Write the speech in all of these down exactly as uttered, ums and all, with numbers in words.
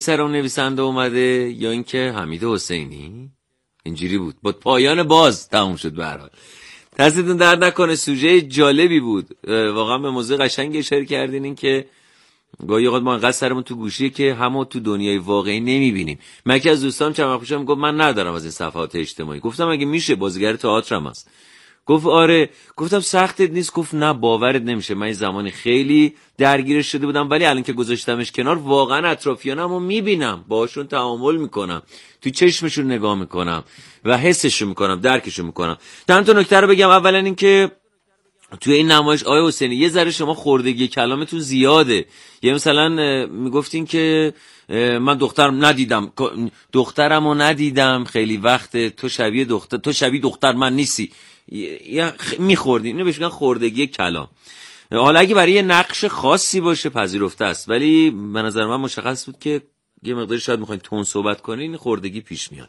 سر اون نویسنده اومده یا اینکه حمید حسینی؟ اینجوری بود. با پایان باز تموم شد. به هر حال دستتون درد نکنه، سوژه جالبی بود واقعا. به موضوع قشنگ اشاره کردین، این که گاهی اوقات ما انقدر سرمون تو گوشیه که همو تو دنیای واقعی نمیبینیم. من که از دوستام چند وقت پیشم گفت من ندارم از این صفحات اجتماعی. گفتم اگه میشه بازیگر تئاترم هست. گفت آره. گفتم سختت نیست؟ گفت نه باورت نمیشه، من این زمانی خیلی درگیرش شده بودم ولی الان که گذاشتمش کنار واقعا اطرافیانمو میبینم، باهاشون تعامل میکنم، تو چشمشون نگاه میکنم و حسشو میکنم، درکشو میکنم. چند تا نکته رو بگم. اولا این که توی این نمایش آقای حسینی یه ذره شما خوردگی کلامتون زیاده. یه مثلا میگفتین که من دخترم ندیدم، دخترمو ندیدم خیلی وقت، تو شبیه دختر، تو شبیه دختر من نیستی. یا میخوردین، اینو بهش میگن خوردگی کلام. حالا اگه برای یه نقش خاصی باشه پذیرفته است، ولی به نظر من مشخص بود که یه مقداری شاید میخواین تون صحبت کنین، خوردگی پیش میاد.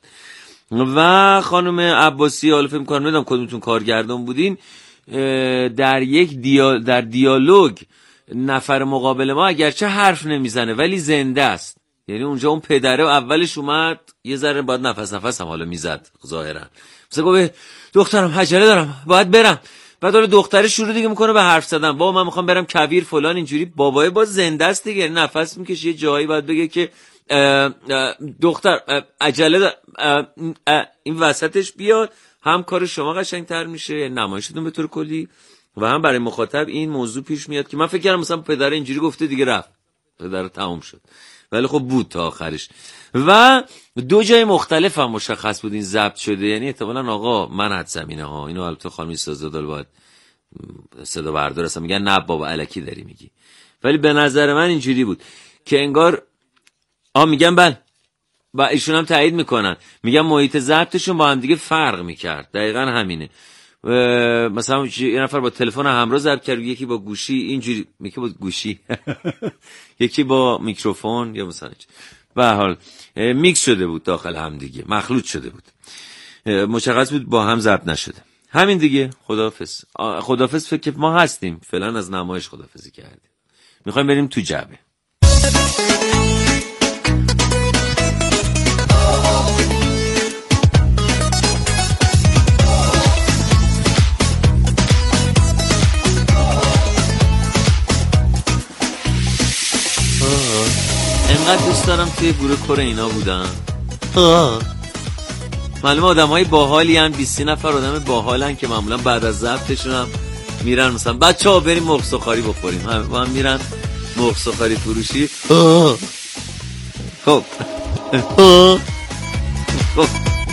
و خانم عباسی، حالا فکر می‌کنم نمیدونم کدومتون کارگردان بودین، در یک دیال در دیالوگ نفر مقابل ما اگرچه حرف نمیزنه ولی زنده است. یعنی اونجا اون پدره اولش اومد یه ذره باید نفس نفس هم حالا میزد ظاهرا، مثلا گفت دخترم عجله دارم باید برم، بعد حالا دختره شروع دیگه میکنه به حرف زدن، بابا من میخوام برم کویر فلان اینجوری. بابای باز زنده است دیگه، نفس میکشه، یه جایی باید بگه که اه اه دختر اه عجله دار اه اه این وسطش بیاد. هم کار شما قشنگتر میشه، نمایشتون به طور کلی، و هم برای مخاطب این موضوع پیش میاد که من فکر کردم مثلا پدر اینجوری گفته دیگه رفت، پدر تموم شد، ولی خب بود تا آخرش. و دو جای مختلف هم مشخص بود این ضبط شده، یعنی احتمالاً آقا من حد زمینه ها اینو البته خانم سازدال باید صدا بردار هستم میگن نه بابا الکی داری میگی، ولی به نظر من اینجوری بود که انگار آ میگن بله و ایشون هم تایید میکنن، میگن محیط ضبطشون با هم دیگه فرق میکرد. دقیقاً همینه. مثلا یه نفر با تلفن همراه ضبط کرد، یکی با گوشی اینجوری، یکی با گوشی یکی با میکروفون، یا مثلا به هر حال میکس شده بود داخل هم دیگه، مخلوط شده بود، مشخص بود با هم ضبط نشده. همین دیگه. خداحافظ. خداحافظ فکر ما هستیم فعلا، از نمایش خداحافظی کردیم، میخوایم بریم تو جعبه. انقدر دوست دارم توی گروه کور اینا بودم. معلومه آدم های باحالی هم، بیست نفر آدم باحالن که معمولا بعد از ضبطشون هم میرن مثلا بچه ها بریم مرغ سوخاری بخوریم، هم, هم میرن مرغ سوخاری فروشی. خب خب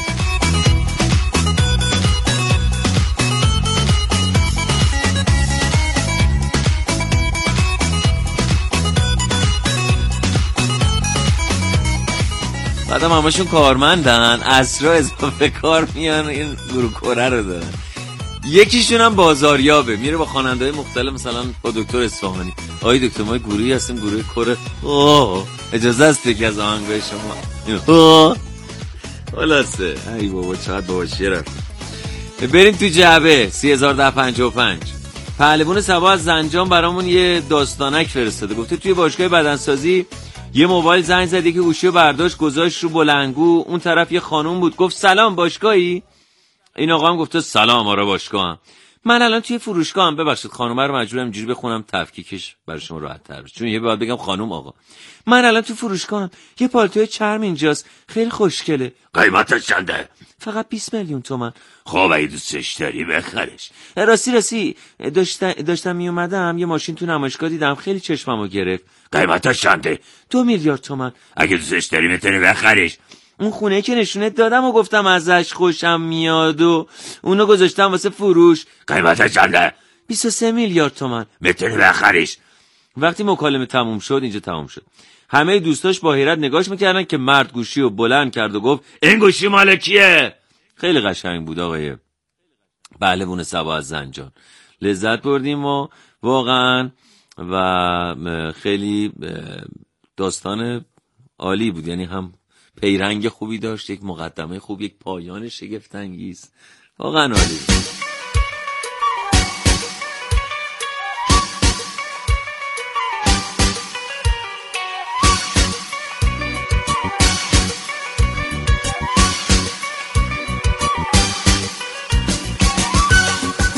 بعدم همشون کارمندن، اسرا اضافه کار میان این گروه کوره رو دارن. یکیشون هم بازاریابه، میره با خواننده‌های مختلف، مثلا با دکتر اصفهانی، آقای دکتر ما گروهی هستیم گروه کوره، اوه اجازه است یکی از آهنگای شما اوه خلاصه. ای بابا چقدر بابا شیر. بریم تو جعبه. سی هزار و ده پنجاه و پنج پهلوان صبا از زنجان برامون یه داستانک فرستاده، گفته توی باشگاه بدنسازی یه موبایل زنگ زدی که گوشی رو برداشت گذاشت رو بلنگو، اون طرف یه خانوم بود، گفت سلام باشگاهی؟ این آقا هم گفته سلام آره باشگاهم. من الان توی فروشگاهم، ببخشید خانومه رو مجبورم اینجوری بخونم تفکیکش برای شما راحت تر بشه، چون یه باید بگم خانوم آقا. من الان تو فروشگاهم، یه پالتوی چرم اینجاست خیلی خوشگله، قیمتش چنده؟ فقط بیست میلیون تومان. خب اگه دوستش داری بخرش. راستی راستی داشتم داشتم می اومدم یه ماشین تو نمایشگاه دیدم خیلی چشممو گرفت. قیمتش چنده؟ دو میلیارد تومان. اگه دوستش داری میتونی بخرش. اون خونه که نشونت دادم و گفتم ازش خوشم میاد و اونو گذاشتم واسه فروش. قیمتش چنده؟ بیست و سه میلیارد تومان. میتونی بخرش. وقتی مکالمه تموم شد، اینجا تموم شد، همه دوستاش با حیرت نگاش میکردن که مرد گوشی رو بلند کرد و گفت این گوشی مال کیه؟ خیلی قشنگ بود آقای پهلوان صبا از زنجان، لذت بردیم و واقعا و خیلی داستان عالی بود، یعنی هم پیرنگ خوبی داشت، یک مقدمه خوب، یک پایان شگفت انگیز، واقعا عالی بود.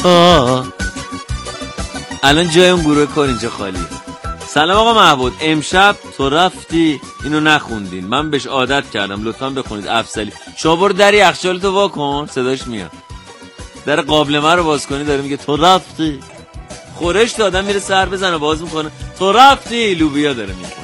آه. الان جای اون گروه کار اینجا خالیه. سلام آقا محمود، امشب تو رفتی اینو نخوندین، من بهش عادت کردم، لطفا بخونید. افضلی شما برو در یخچالتو وا کن، صداش میاد. در قابلمه رو باز کنی داره میگه تو رفتی. خورش دادم میره سر بزنه باز میکنه تو رفتی، لوبیا داره میکنه.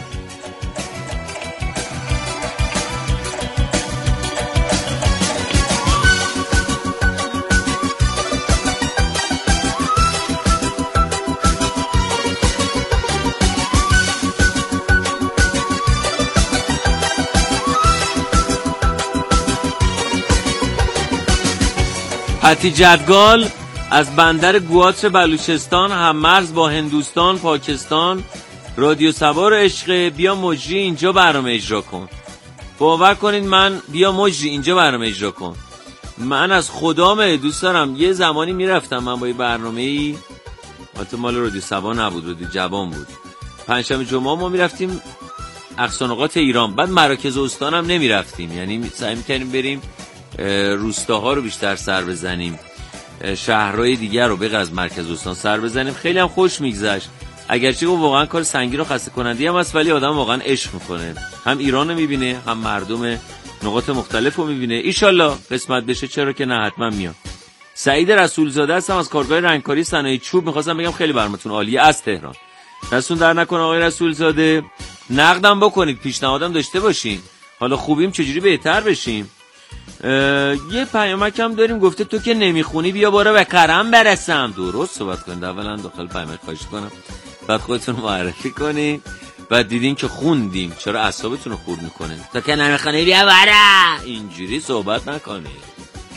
پتی جدگال از بندر گواتر بلوچستان، هم مرز با هندوستان، پاکستان، رادیو سوار عشق، بیا مجری اینجا برنامه اجرا کن. باور کنید من بیا مجری اینجا برنامه اجرا کن. من از خدامه دوست دارم. یه زمانی میرفتم من با یه برنامه‌ای، البته مال رادیو سوار نبود، رادیو جوان بود. پنجشنبه جمعه ما میرفتیم اقصانقاط ایران، بعد مراکز استانم نمیرفتیم، یعنی سعی می‌کردیم بریم روستاها رو بیشتر سر بزنیم، شهرهای دیگر رو بغیر از مرکز استان سر بزنیم. خیلی هم خوش میگذشت، اگرچه واقعا کار سنگین و خسته کننده هم هست، ولی آدم واقعا عشق میکنه، هم ایران رو میبینه هم مردم نقاط مختلف رو میبینه. ایشالله قسمت بشه، چرا که نه، حتما میاد. سعید رسولزاده هستم از کارگاه رنگکاری صنایع چوب. میخواستم بگم خیلی برنامه‌تون عالیه، از تهران. دستون در نکنه آقای رسولزاده، نقدم بکنید، پیشنهادم داشته باشین، حالا خوبیم چجوری بهتر بشیم. یه پیامک هم داریم، گفته تو که نمیخونی بیا بارا به کرم برسم. درست صحبت کنید، اولا داخل پیامک خواهش کنم، بعد خودتون معرفی کنید، بعد دیدین که خوندیم چرا اعصابتون رو خورد میکنین. تو که نمیخونی بیا بارا، اینجوری صحبت نکنید.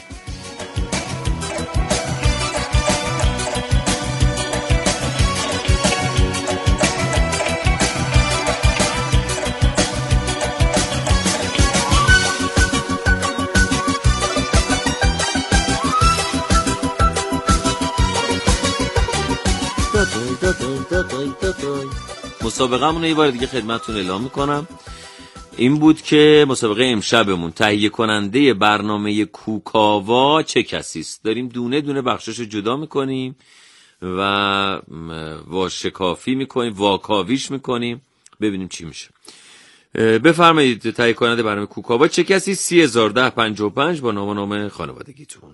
مسابقه‌مون یه بار دیگه خدمتتون اعلام میکنم. این بود که مسابقه امشبمون تهیه کننده برنامه کوکاوا چه کسی است. داریم دونه دونه بخشاشو جدا میکنیم و واشکافی میکنیم، واکاویش میکنیم، ببینیم چی میشه. بفرمایید تهیه کننده برنامه کوکاوا چه کسی؟ سی هزار ده پنجاه و پنج با نام و نام خانوادگیتون.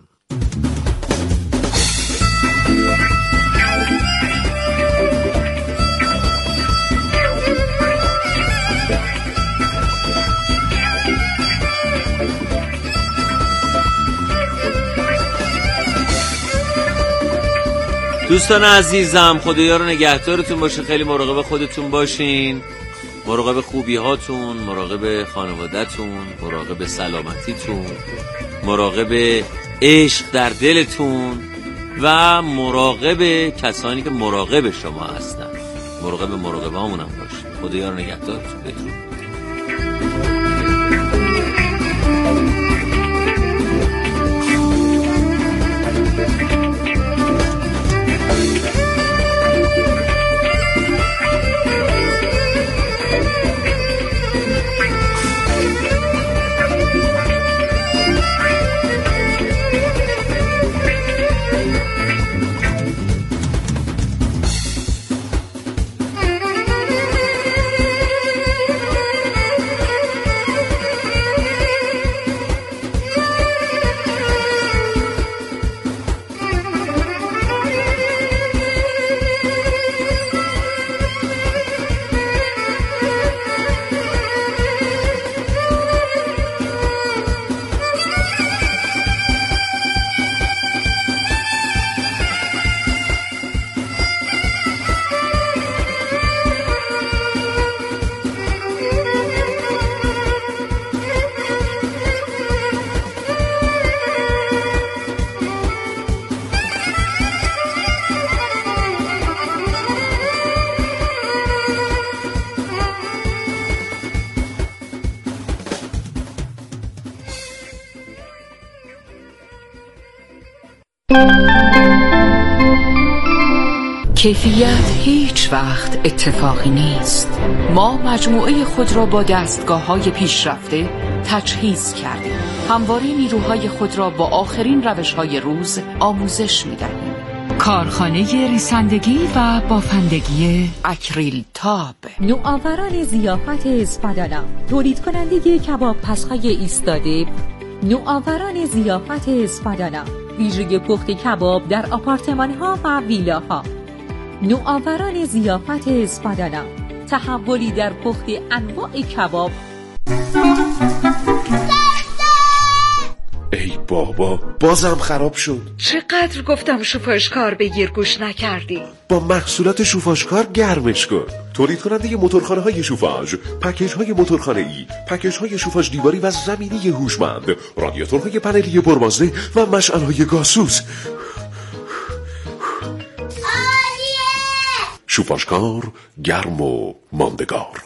دوستان عزیزم، خدایا رو نگهدارتون باشه، خیلی مراقب خودتون باشین، مراقب خوبی هاتون، مراقب خانواده‌تون، مراقب سلامتیتون، مراقب عشق در دلتون و مراقب کسانی که مراقب شما هستن. مراقب مراقبه هامون هم باشین. خدایا رو نگهدارتون. بدرود. کیفیت هیچ وقت اتفاقی نیست. ما مجموعه خود را با دستگاه‌های پیشرفته تجهیز کردیم. همواره نیروهای خود را با آخرین روش‌های روز آموزش می‌دهیم. کارخانه ریسندگی و بافندگی اکریل تاب. نوآوران ضیافت اسپادانا، تولید کننده کباب پس‌های ایستاده. نوآوران ضیافت اسپادانا، ویژگی پخت کباب در آپارتمان‌ها و ویلاها. نوآوران ضیافت اسپادانا، تحولی در پخت انواع کباب. ای بابا، بازم خراب شد. چقدر گفتم شوفاژکار بگیر گوش نکردی. با محصولات شوفاژکار گرمش کن. تولید کننده موتورخانه های شوفاژ، پکیج های موتورخانه ای، پکیج های شوفاژ دیواری و زمینی هوشمند، رادیاتورهای پنلی پربازده و مشعل های گازسوز. شوفاژکار، گرم و ماندگار.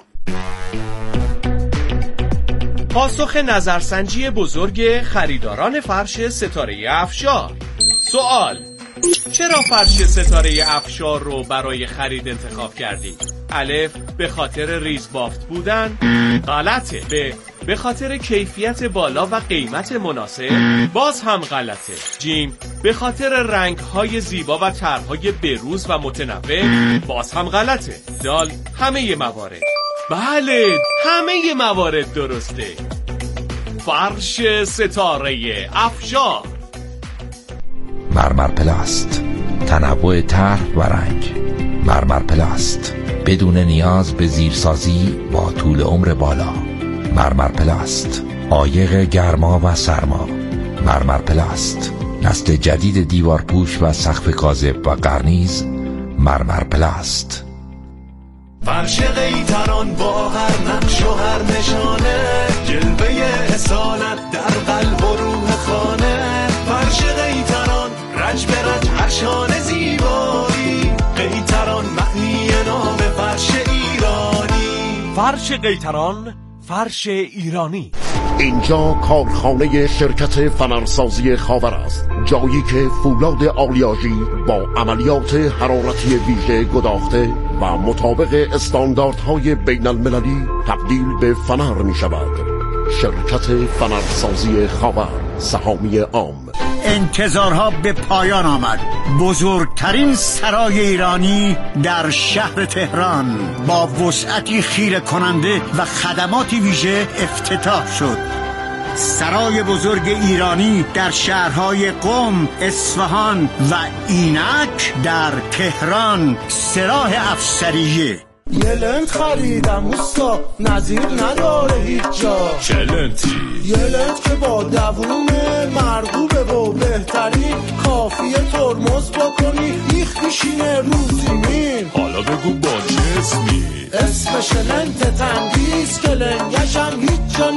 پاسخ نظرسنجی بزرگ خریداران فرش ستاره افشار. سوال: چرا فرش ستاره افشار رو برای خرید انتخاب کردید؟ الف: به خاطر ریز بافت بودن. غلطه. ب: به خاطر کیفیت بالا و قیمت مناسب. باز هم غلطه. جیم: به خاطر رنگ‌های زیبا و طرح‌های بروز و متنوع. باز هم غلطه. دال: همه موارد. بله، همه موارد درسته. فرش ستاره افشار. مرمر پلاست، تنوع طرح و رنگ. مرمر پلاست، بدون نیاز به زیرسازی با طول عمر بالا. مرمر پلاست، عایق گرما و سرما. مرمر پلاست، نسل جدید دیوارپوش و سقف کاذب و قرنیز. مرمر پلاست. فرش قیطران با هر نقش و هر نشانه، جلوه اصالت در قلب و روح خانه. فرش قیطران رنج به رنج هرشان زیبایی، قیطران معنی نام فرش ایرانی. فرش قیطران، فرش ایرانی. اینجا کارخانه شرکت فنرسازی خاور است، جایی که فولاد آلیاژی با عملیات حرارتی ویژه گداخته و مطابق استانداردهای بین المللی تبدیل به فنر می شود. شرکت فنرسازی خاور، سهامی عام. انتظارها به پایان آمد. بزرگترین سرای ایرانی در شهر تهران با وسعتی خیره کننده و خدماتی ویژه افتتاح شد. سرای بزرگ ایرانی در شهرهای قم، اصفهان و اینک در تهران، سراح افسریه. یه لنت خریدم اوستا، نظیر نداره هیچ جا. چه لنتی؟ یه لنت که با دووم مرغوبه و بهترین، کافیه ترمز بکنی بیخ میشینه رو زمین. حالا بگو با چه اسمی؟ اسمش لنت تندیس که لنگش هم هیچ جا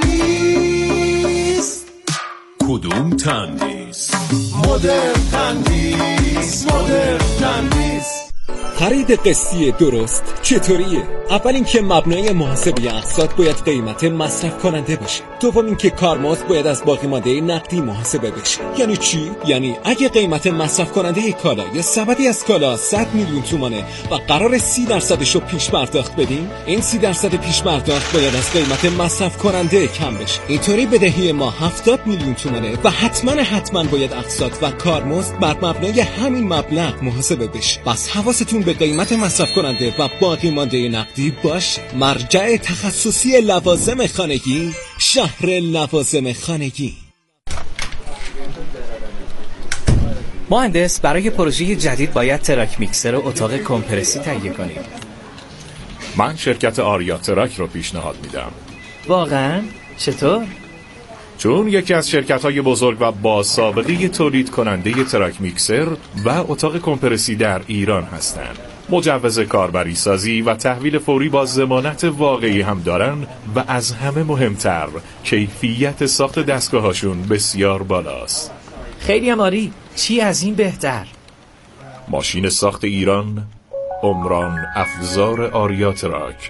نیست. کدوم تندیس؟ مدرن تندیس، مدرن تندیس. خرید قسطی درست چطوریه؟ اول اینکه مبنای محاسبه اقساط باید قیمت مصرف کننده باشه. دوم اینکه کارمزد باید از باقی مانده نقدی محاسبه بشه. یعنی چی؟ یعنی اگه قیمت مصرف کننده کالا یا سبدی از کالا صد میلیون تومانه و قرار سی درصدشو پیش پرداخت بدیم، این سی درصد پیش پرداخت باید از قیمت مصرف کننده کم بشه. اینطوری بدهی ما هفتاد میلیون تومانه و حتما حتما باید اقساط و کارمزد بر مبنای همین مبلغ محاسبه بشه. بس حواستون به قیمت مصرف کننده و باقی مانده نقدی باشه. مرجع تخصصی لوازم خانگی، شهر لوازم خانگی. مهندس، برای پروژه جدید باید تراک میکسر و اتاق کمپرسی تهیه کنیم. من شرکت آریا تراک رو پیشنهاد میدم. واقعا؟ چطور؟ چون یکی از شرکت‌های بزرگ و با سابقه تولید کننده تراک میکسر و اتاق کمپرسی در ایران هستند. مجوز کاربری سازی و تحویل فوری با ضمانت واقعی هم دارن و از همه مهمتر کیفیت ساخت دستگاهاشون بسیار بالاست. خیلی هم عالی. چی از این بهتر؟ ماشین ساخت ایران، عمران افزار آریا تراک.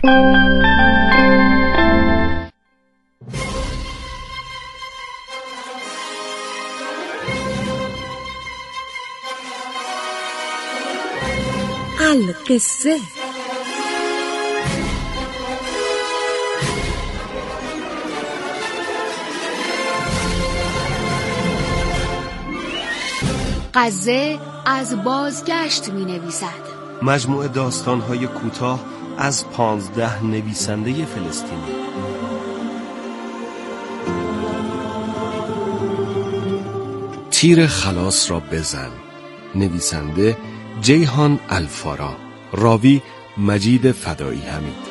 القصه. غزه از بازگشت می نویسد. مجموعه داستان‌های کوتاه از پانزده نویسنده فلسطینی. تیر خلاص را بزن. نویسنده جیهان الفارا. راوی مجید فدایی حمید.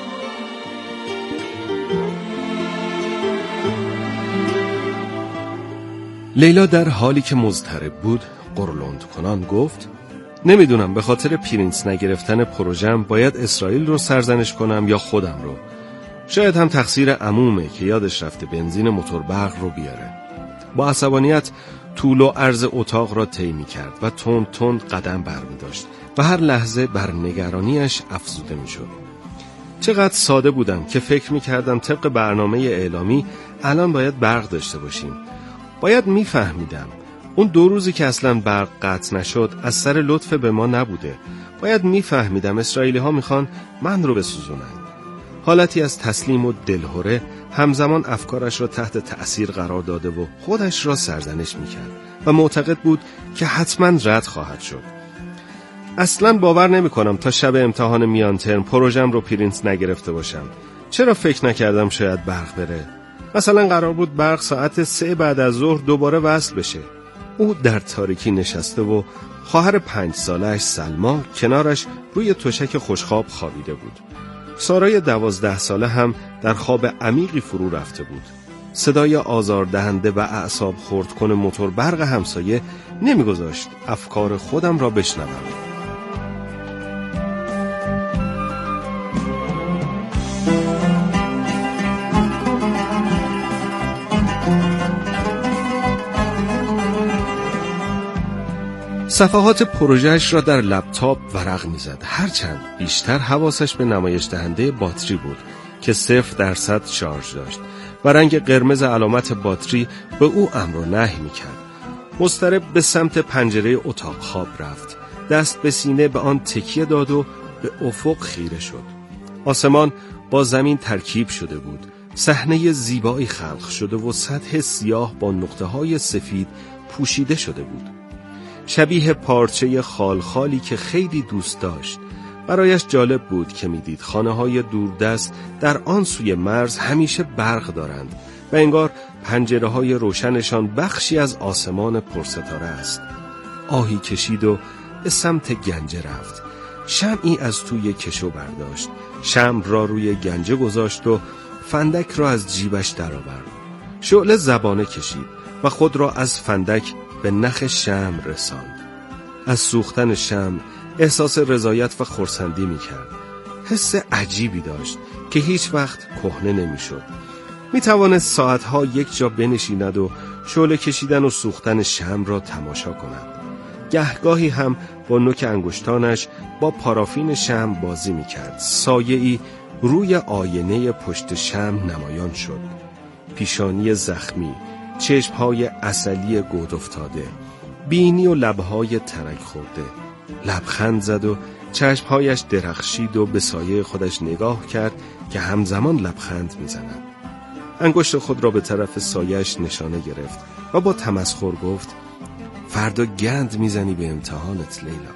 لیلا در حالی که مضطرب بود قرولند کنان گفت نمیدونم به خاطر پرینس نگرفتن پروژم باید اسرائیل رو سرزنش کنم یا خودم رو. شاید هم تقصیر عمومه که یادش رفته بنزین موتور برق رو بیاره. با عصبانیت طول و عرض اتاق را طی می‌کرد و تند تند قدم برمی‌داشت و هر لحظه بر نگرانیش افزوده می‌شد. چقدر ساده بودم که فکر می‌کردم طبق برنامه اعلامی الان باید برق داشته باشیم. باید می‌فهمیدم اون دو روزی که اصلاً برق قطع نشد از سر لطف به ما نبوده. باید می‌فهمیدم اسرائیلی ها می‌خوان من رو بسوزونن. حالتی از تسلیم و دلهره همزمان افکارش را تحت تأثیر قرار داده و خودش را سرزنش می‌کرد و معتقد بود که حتماً رد خواهد شد. اصلاً باور نمی‌کنم تا شب امتحان میان ترم پروژم رو پرینت نگرفته باشم. چرا فکر نکردم شاید برق بره؟ مثلا قرار بود برق ساعت سه بعد از ظهر دوباره وصل بشه. او در تاریکی نشسته و خواهر پنج ساله‌اش سلما کنارش روی تشک خوشخواب خوابیده بود. سارای دوازده ساله هم در خواب عمیقی فرو رفته بود. صدای آزاردهنده و اعصاب خرد کن موتور برق همسایه نمیگذاشت افکار خودم را بشنوم. صفحات پروژهش را در لپتاپ ورق می‌زد. هرچند بیشتر حواسش به نمایش دهنده باتری بود که صفر درصد شارژ داشت و رنگ قرمز علامت باتری به او امر و نهی می‌کرد. مضطرب به سمت پنجره اتاق خواب رفت. دست به سینه به آن تکیه داد و به افق خیره شد. آسمان با زمین ترکیب شده بود. صحنه زیبایی خلق شده و سطح سیاه با نقطه‌های سفید پوشیده شده بود. شبیه پارچه خالخالی که خیلی دوست داشت. برایش جالب بود که میدید خانه‌های دوردست در آن سوی مرز همیشه برق دارند و انگار پنجره‌های روشنشان بخشی از آسمان پرستاره است. آهی کشید و به سمت گنجه رفت. شمعی از توی کشو برداشت. شمع را روی گنجه گذاشت و فندک را از جیبش درآورد. شعله زبانه کشید و خود را از فندک به نخ شمع رساند. از سوختن شمع احساس رضایت و خرسندی می‌کرد. حس عجیبی داشت که هیچ وقت کهنه نمی‌شد. می‌توانست ساعت‌ها یک جا بنشیند و شعله کشیدن و سوختن شمع را تماشا کند. گهگاهی هم با نوک انگشتانش با پارافین شمع بازی می‌کرد. سایه‌ای روی آینه پشت شمع نمایان شد. پیشانی زخمی، چشمهای عسلی گود افتاده، بینی و لبهای ترک خورده. لبخند زد و چشمهایش درخشید و به سایه خودش نگاه کرد که همزمان لبخند میزند. انگشت خود را به طرف سایه‌اش نشانه گرفت و با تمسخر گفت فردا گند میزنی به امتحانت لیلا.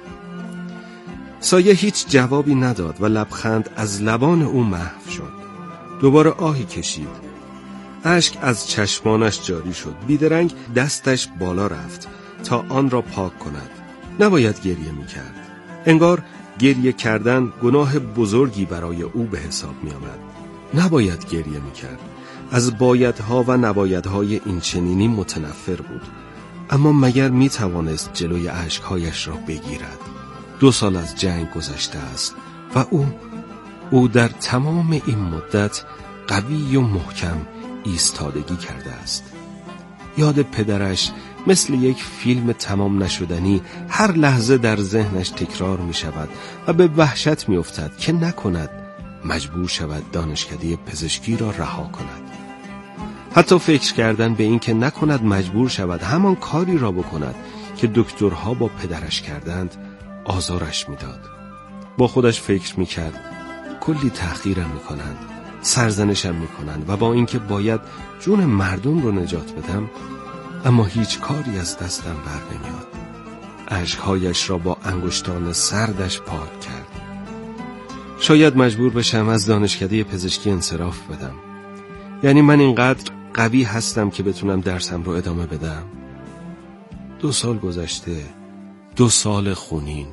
سایه هیچ جوابی نداد و لبخند از لبان او محو شد. دوباره آهی کشید. اشک از چشمانش جاری شد. بیدرنگ دستش بالا رفت تا آن را پاک کند. نباید گریه میکرد. انگار گریه کردن گناه بزرگی برای او به حساب می آمد. نباید گریه میکرد. از بایدها و نبایدهای این چنینی متنفر بود. اما مگر می توانست جلوی اشکهایش را بگیرد؟ دو سال از جنگ گذشته است و او او در تمام این مدت قوی و محکم ایستادگی کرده است. یاد پدرش مثل یک فیلم تمام نشدنی هر لحظه در ذهنش تکرار می شود و به وحشت می افتد که نکند مجبور شود دانشکده پزشکی را رها کند. حتی فکر کردن به این که نکند مجبور شود همان کاری را بکند که دکترها با پدرش کردند آزارش می داد. با خودش فکر می کرد کلی تحقیرم می کنند، سرزنشم می کنند و با اینکه باید جون مردم رو نجات بدم اما هیچ کاری از دستم بر نمیاد. اشک‌هایش را با انگشتان سردش پاک کرد. شاید مجبور بشم از دانشکده پزشکی انصراف بدم. یعنی من اینقدر قوی هستم که بتونم درسم رو ادامه بدم. دو سال گذشته، دو سال خونین.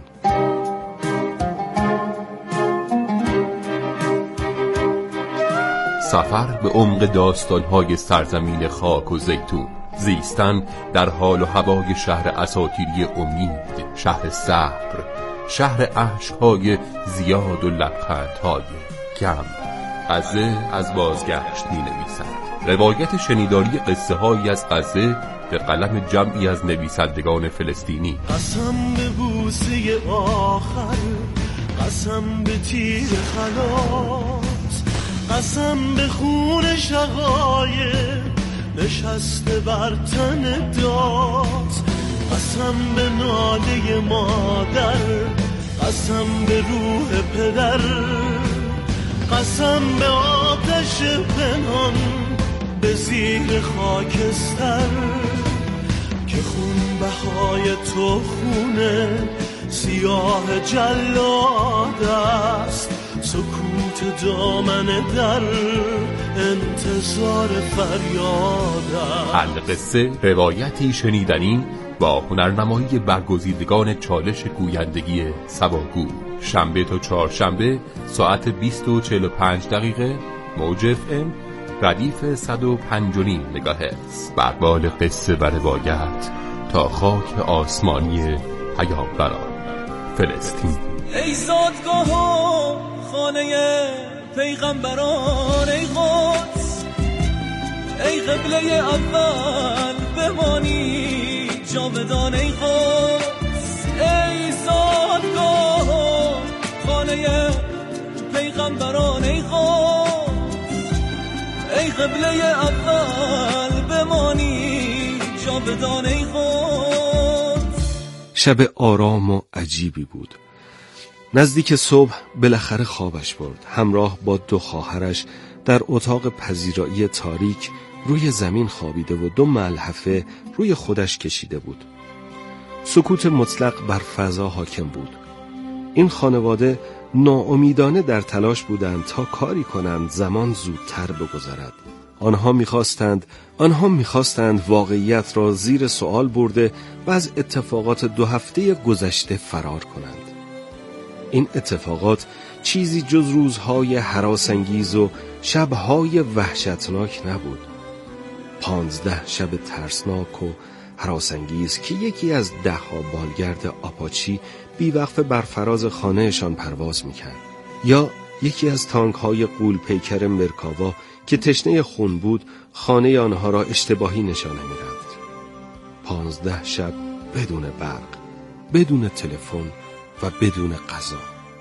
سفر به عمق داستان‌های سرزمین خاک و زیتون، زیستن در حال و هوای شهر اساطیری امید، شهر صبر، شهر عشق‌های زیاد و لبخندهای کم. غزه از بازگشت می‌نویسد. روایت شنیداری قصه هایی از غزه به قلم جمعی از نویسندگان فلسطینی. قسم به بوسه آخر، قسم به تیر خلاص، قسم به خون شقایق نشسته بر تن داد، قسم به ناله مادر، قسم به روح پدر، قسم به آتش پنهان به زیر خاکستر، که خون بهای تو خونه سیاه جلاد است، سکوت دامن در انتظار فریاد است. القصه روایتی شنیدنی با هنرنمایی برگزیدگان چالش گویندگی سواگو. شنبه تا چهارشنبه ساعت بیست و چهل و پنج دقیقه موج اف ام ردیف صد و پنج و نیم مگاهرتز. بربال قصه و روایت تا خاک آسمانی پیامبران فلسطین. ای زادگاه و خانه پیغمبران، ای قدس، ای قبله اول بمانی جاودان، ای قدس، ای زادگاه و خانه پیغمبران، ای قدس، ای قبله اول بمانی جاودان، ای قدس. شب آرام و عجیبی بود. نزدیک صبح بالاخره خوابش برد. همراه با دو خواهرش در اتاق پذیرایی تاریک روی زمین خوابیده و دو ملحفه روی خودش کشیده بود. سکوت مطلق بر فضا حاکم بود. این خانواده ناامیدانه در تلاش بودند تا کاری کنند زمان زودتر بگذرد. آنها می‌خواستند آنها می‌خواستند واقعیت را زیر سوال برده و از اتفاقات دو هفته گذشته فرار کنند. این اتفاقات چیزی جز روزهای هراس‌انگیز و شب‌های وحشتناک نبود. پانزده شب ترسناک و هراس‌انگیز که یکی از ده ها بالگرد آپاچی بیوقفه بر فراز خانهشان پرواز میکرد، یا یکی از تانک های غول پیکر مرکاوا که تشنه خون بود خانه آنها را اشتباهی نشانه می‌داد. پانزده شب بدون برق، بدون تلفن و بدون غذا.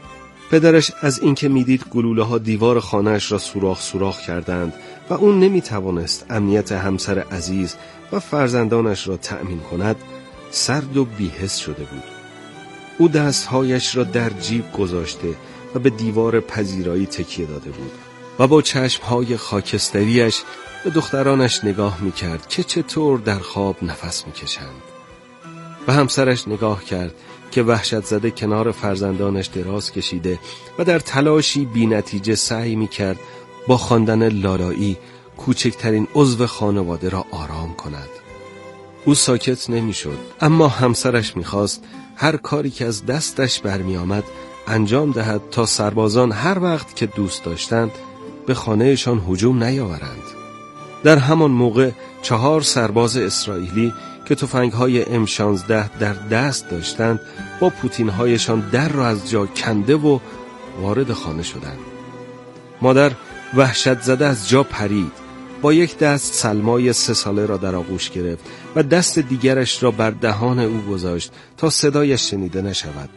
پدرش از اینکه میدید گلوله ها دیوار خانهش را سوراخ سوراخ کردند و اون نمیتوانست امنیت همسر عزیز و فرزندانش را تأمین کند، سرد و بی‌حس شده بود. او دستهایش را در جیب گذاشته و به دیوار پذیرایی تکیه داده بود و با چشمهای خاکستریش به دخترانش نگاه میکرد که چطور در خواب نفس میکشند. به همسرش نگاه کرد که وحشت زده کنار فرزندانش دراز کشیده و در تلاشی بی نتیجه سعی میکرد با خواندن لالایی کوچکترین عضو خانواده را آرام کند. او ساکت نمیشد، اما همسرش میخواست هر کاری که از دستش برمی آمد انجام دهد تا سربازان هر وقت که دوست داشتند به خانهشان هجوم نیاورند. در همان موقع چهار سرباز اسرائیلی که تفنگ‌های ام شانزده در دست داشتند با پوتین‌هایشان در را از جا کنده و وارد خانه شدند. مادر وحشت زده از جا پرید، با یک دست سلمای سه ساله را در آغوش گرفت و دست دیگرش را بر دهان او گذاشت تا صدایش شنیده نشود.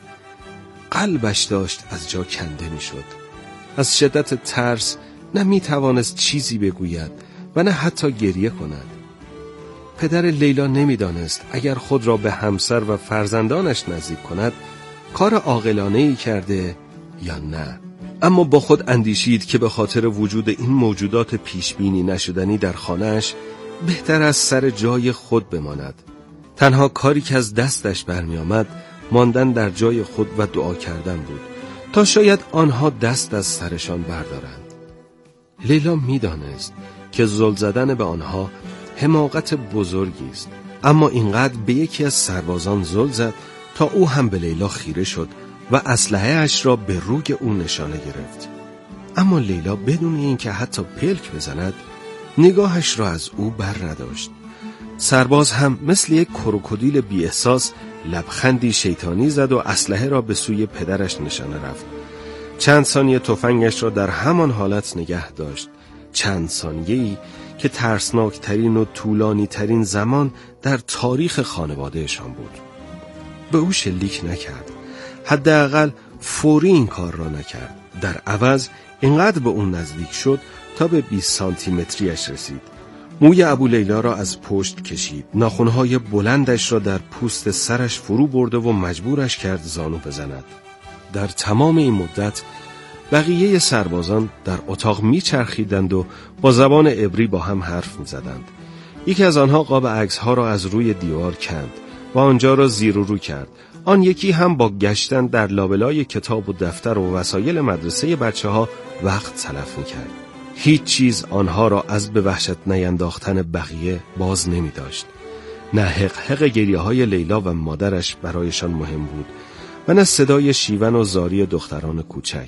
قلبش داشت از جا کنده می‌شد. از شدت ترس نه می‌توانست چیزی بگوید و نه حتی گریه کند. پدر لیلا نمی‌دانست اگر خود را به همسر و فرزندانش نزدیک کند کار عاقلانه‌ای کرده یا نه. اما با خود اندیشید که به خاطر وجود این موجودات پیشبینی نشدنی در خانه‌اش بهتر از سر جای خود بماند. تنها کاری که از دستش برمی آمد ماندن در جای خود و دعا کردن بود تا شاید آنها دست از سرشان بردارند. لیلا می دانست که زل زدن به آنها حماقت بزرگی است، اما اینقدر به یکی از سربازان زل زد تا او هم به لیلا خیره شد و اسلحه اش را به روی او نشانه گرفت. اما لیلا بدون اینکه حتی پلک بزند نگاهش را از او بر نداشت. سرباز هم مثل یک کروکودیل بی احساس لبخندی شیطانی زد و اسلحه را به سوی پدرش نشانه رفت. چند ثانیه تفنگش را در همان حالت نگه داشت، چند ثانیه‌ای که ترسناک ترین و طولانی ترین زمان در تاریخ خانوادهشان بود. به او شلیک نکرد، حداقل فوری این کار را نکرد. در عوض اینقدر به اون نزدیک شد تا به بیست سانتی متریش رسید. موی ابو لیلا را از پشت کشید، ناخن‌های بلندش را در پوست سرش فرو برده و مجبورش کرد زانو بزند. در تمام این مدت بقیه سربازان در اتاق میچرخیدند و با زبان عبری با هم حرف میزدند. یکی از آنها قاب عکس‌ها را از روی دیوار کند و آنجا را زیر و رو کرد. آن یکی هم با گشتن در لابلای کتاب و دفتر و وسایل مدرسه بچه‌ها وقت تلف میکرد. هیچ چیز آنها را از به وحشت نینداختن بقیه باز نمی داشت. نه حق حق گریه های لیلا و مادرش برایشان مهم بود و نه صدای شیون و زاری دختران کوچک.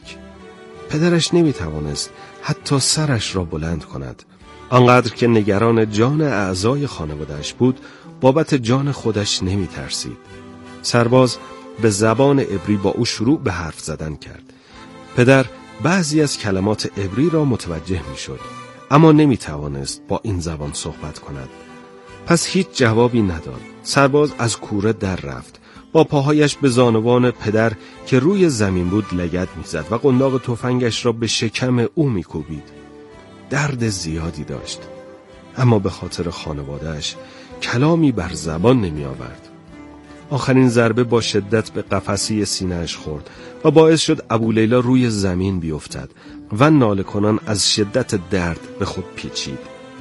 پدرش نمی توانست حتی سرش را بلند کند. آنقدر که نگران جان اعضای خانواده‌اش بود، بابت جان خودش نمی ترسید. سرباز به زبان عبری با او شروع به حرف زدن کرد. پدر بعضی از کلمات عبری را متوجه می شد، اما نمی توانست با این زبان صحبت کند. پس هیچ جوابی نداد. سرباز از کوره در رفت، با پاهایش به زانوان پدر که روی زمین بود لگد می زد و قنداق تفنگش را به شکم او می کوبید. درد زیادی داشت، اما به خاطر خانوادهش کلامی بر زبان نمی آورد. آخرین ضربه با شدت به قفسه سینه‌اش خورد و باعث شد ابو لیلا روی زمین بیفتد و ناله کنان از شدت درد به خود پیچید.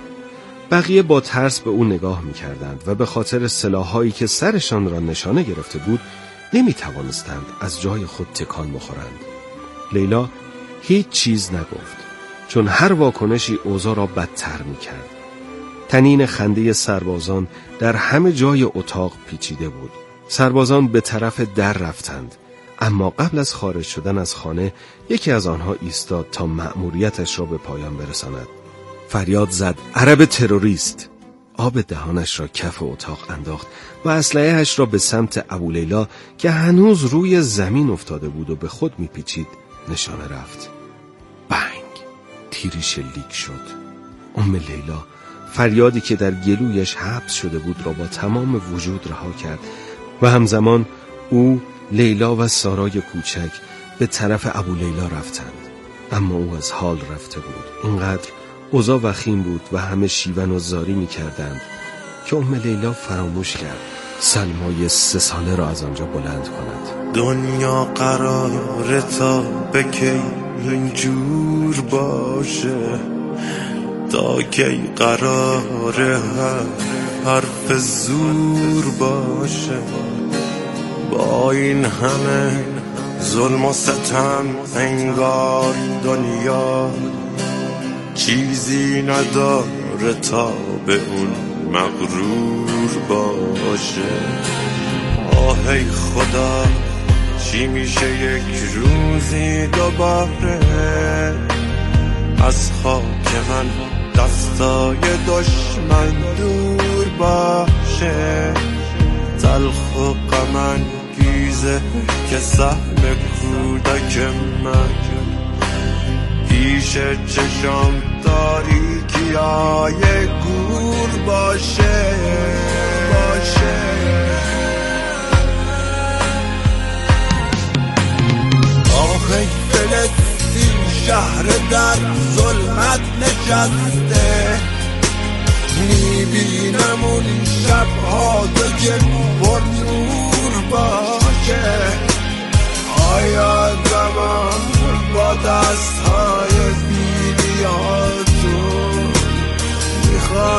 بقیه با ترس به او نگاه می‌کردند و به خاطر سلاح‌هایی که سرشان را نشانه گرفته بود نمی‌توانستند از جای خود تکان بخورند. لیلا هیچ چیز نگفت، چون هر واکنشی اوضاع را بدتر می‌کرد. تنین خنده سربازان در همه جای اتاق پیچیده بود. سربازان به طرف در رفتند، اما قبل از خارج شدن از خانه یکی از آنها ایستاد تا مأموریتش را به پایان برساند. فریاد زد: عرب تروریست! آب دهانش را کف اتاق انداخت و اسلحه‌اش را به سمت ابو لیلا که هنوز روی زمین افتاده بود و به خود میپیچید نشانه رفت. بنگ! تیری شلیک شد. ام لیلا فریادی که در گلویش حبس شده بود را با تمام وجود رها کرد و همزمان او، لیلا و سارای کوچک به طرف ابو لیلا رفتند. اما او از حال رفته بود. اینقدر اوضاع وخیم بود و همه شیون و زاری می کردند که ام لیلا فراموش کرد سلمای سه ساله را از آنجا بلند کند. دنیا قراره تا بکی اینجور باشه، تا کی قراره حرف زور باشه، با این همه ظلم و ستم انگار دنیا چیزی نداره تا به اون مغرور باشه. آهی خدا چی میشه یک روزی دوباره از خاک من دستای دشمن دور باشه، تلخ و غم انگیزه که سهم کودک من پیش چشم تاریکی های گور باشه باشه. آخی فلسطین شهر در ظلمت نشسته، میبینم اون شبها تو که